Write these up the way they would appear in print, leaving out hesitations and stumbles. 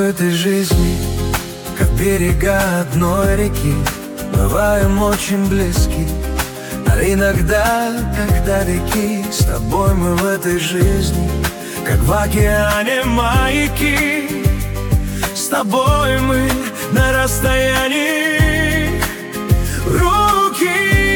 этой жизни, как берега одной реки. Бываем очень близки, а иногда, как далеки. С тобой мы в этой жизни, как в океане маяки. С тобой мы на расстоянии руки.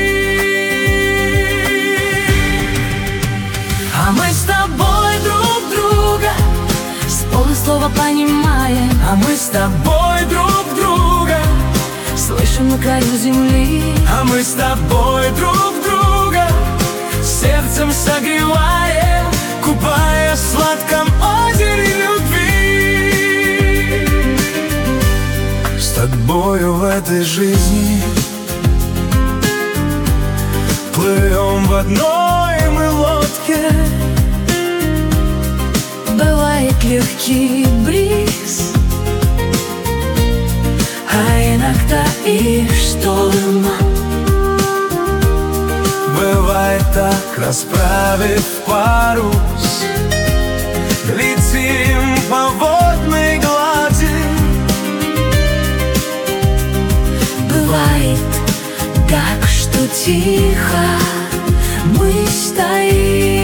А мы с тобой друг друга с полуслова понимаем. А мы с тобой друг друга Слышим на краю земли. А мы с тобой друг друга сердцем согреваем, купаясь в сладком озере любви. С тобою в этой жизни плывем в одной мы лодке. Бывает легкий бриз, а иногда и шторм. Бывает так, расправив парус, летим по водной глади. Бывает так, что тихо мы стоим.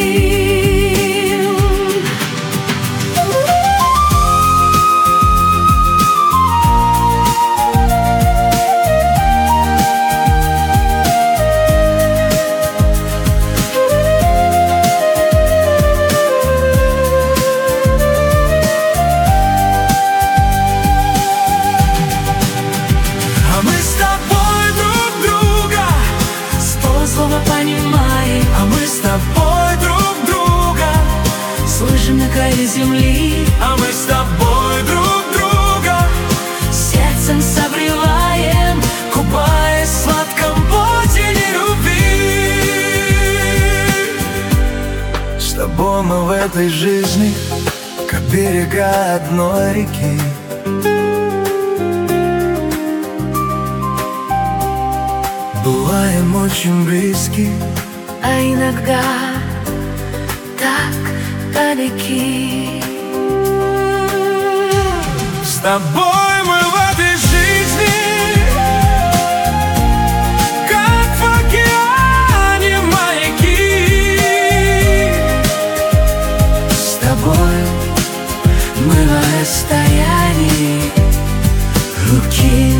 А мы с тобой друг друга Слышим на краю земли. А мы с тобой друг друга Сердцем согреваем, купаясь в сладком озере любви. С тобой мы в этой жизни, как берега одной реки. Бываем очень близки, а иногда так далеки. с тобой мы в этой жизни, как в океане маяки. С тобой мы на расстоянии руки.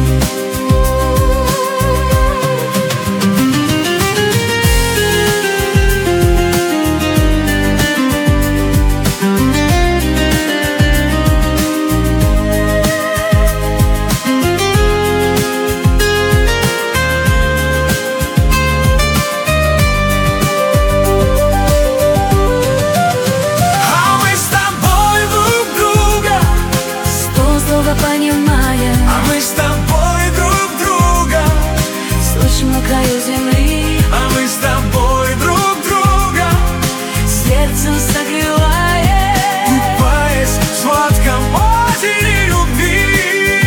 Понимаем. А мы с тобой друг друга Слышим на краю земли. А мы с тобой друг друга Сердцем согреваем, купаясь в сладком озере любви.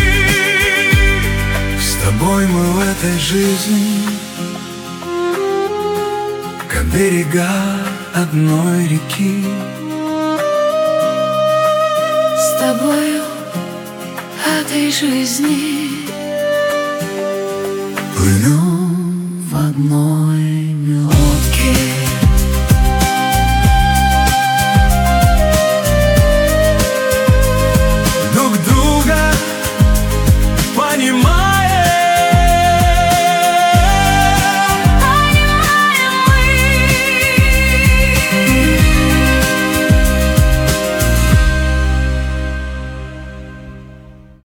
С тобой мы в этой жизни, как берега одной реки. с тобою этой жизни Плывем в одной